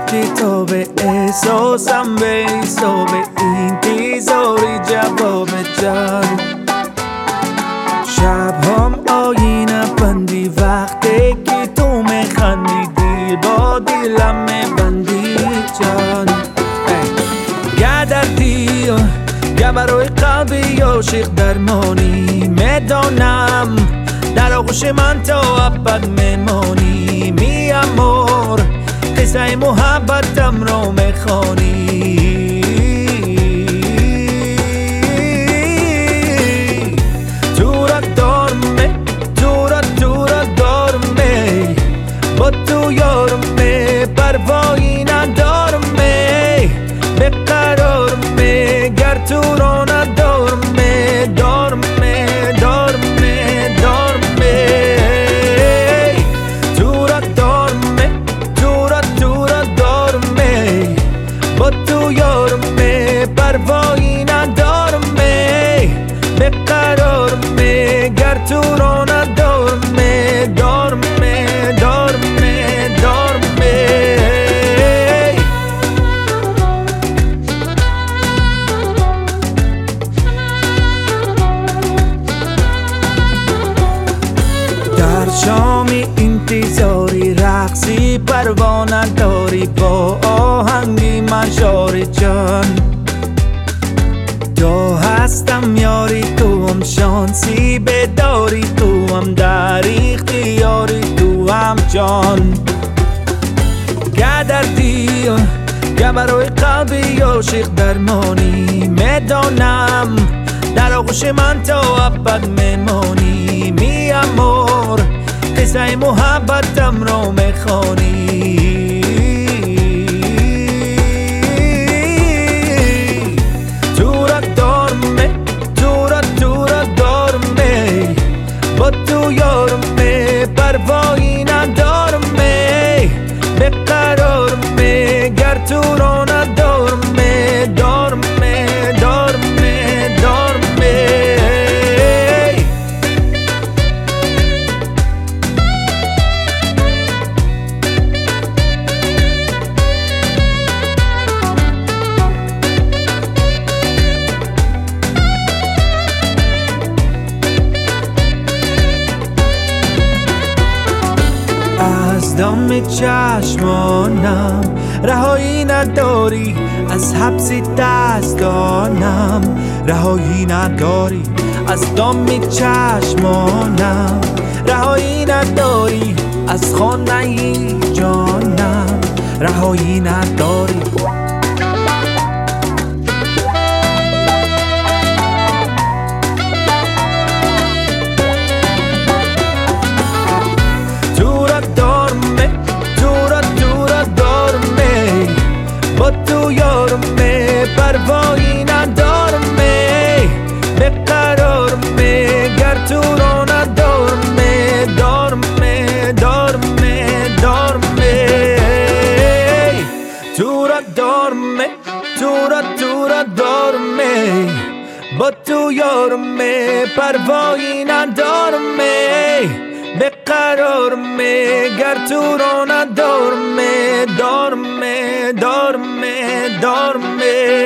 کتاب احساسم به حساب انتظاری جواب جان. شبهام آینه بندی وقتی که تو میخندی دل با دلم میبندی جان. یا دردی یا برای قلبی عاشق درمانی میدانم در آغوش من تا ابد میمانی. می امور قصه محبتم رو میخوانی. تو را دارم با تو یارم پروایی ندارم بقرارم گر تو را ندارم دارم تو را دارم با تو یارم پروایی ندارم بقرارم گر تو را ندارم دارم در شام انتظاری رقصی پروانه داری با آهنگی مشار جان. تو هستم یاری تو هم شانسی بداری تو هم در اختیاری تو هم جان. که دردی که برای قلبی عاشق درمانی میدانم در آغوش من تا ابد میمانی. می امور قصه محبتم رو میخوانی. تو را دارم با تو یارم پروایی ندارم بقرارم گر تو را ندارم دارم از دام چشمانم رهایی نداری از حبس دستانم رهایی نداری از دام چشمانم رهایی نداری از خانه جانم رهایی نداری. با تو یارم پروایی ندارم بقرارم گر تو را ندارم دارم تو را دارم با تو یارم پروایی ندارم بقرارم گر تو را ندارم دارم